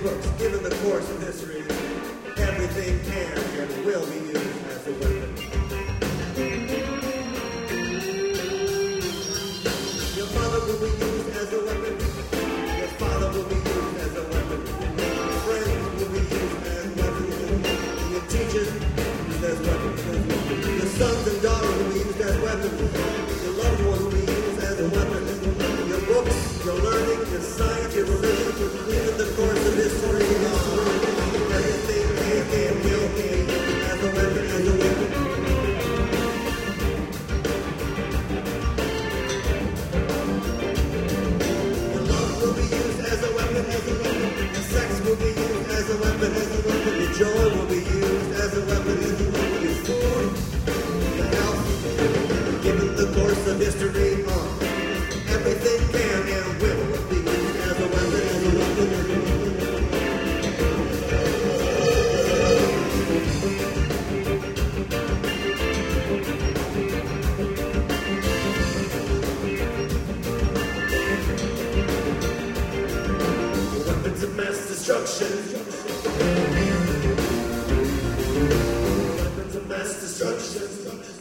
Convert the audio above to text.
books, given the course of history, everything can and will be used as a weapon. Your mother will be used as a weapon. Your father will be used as a weapon. Your friends will be used as weapons. Your teachers used as weapons. Your sons and daughters will be used as weapons. Your loved ones will be used as a weapon. Your books, your learning, your science, your religion, even the course of history, everything can will be used as a weapon, as a weapon. Your love will be used as a weapon, as a weapon. Your sex will be used as a weapon, as a weapon. Your joy will be used as a weapon, as a weapon. Your food, your health, given the course of history, everything can and will be used as a weapon, as a weapon. Weapons of mass destruction. Weapons of mass destruction.